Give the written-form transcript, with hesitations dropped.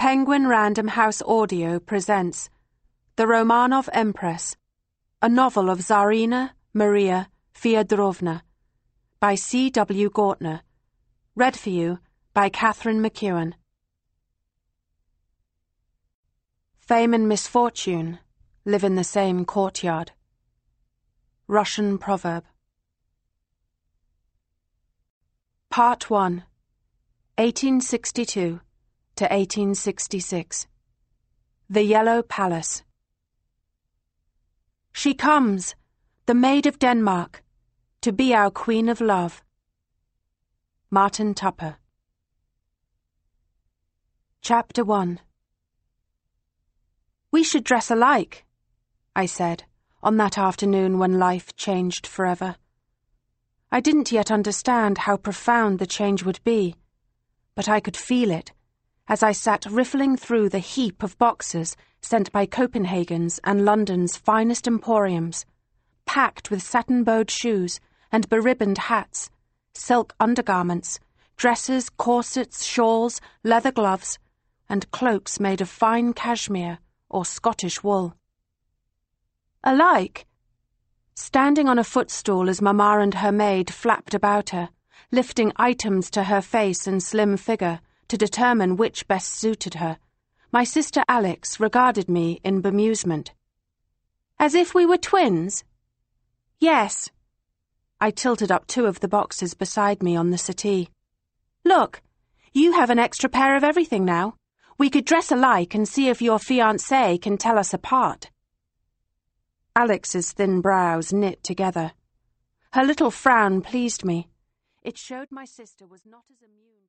Penguin Random House Audio presents The Romanov Empress, a novel of Tsarina Maria Feodorovna, by C. W. Gortner. Read for you by Catherine McEwen. Fame and misfortune live in the same courtyard. Russian proverb. Part 1, 1862 to 1866. The Yellow Palace. She comes, the Maid of Denmark, to be our Queen of Love. Martin Tupper. Chapter 1. We should dress alike, I said, on that afternoon when life changed forever. I didn't yet understand how profound the change would be, but I could feel it as I sat riffling through the heap of boxes sent by Copenhagen's and London's finest emporiums, packed with satin-bowed shoes and beribboned hats, silk undergarments, dresses, corsets, shawls, leather gloves, and cloaks made of fine cashmere or Scottish wool. Alike? Standing on a footstool as Mamma and her maid flapped about her, lifting items to her face and slim figure to determine which best suited her, my sister Alex regarded me in bemusement. As if we were twins? Yes. I tilted up 2 of the boxes beside me on the settee. Look, you have an extra pair of everything now. We could dress alike and see if your fiancé can tell us apart. Alex's thin brows knit together. Her little frown pleased me. It showed my sister was not as immune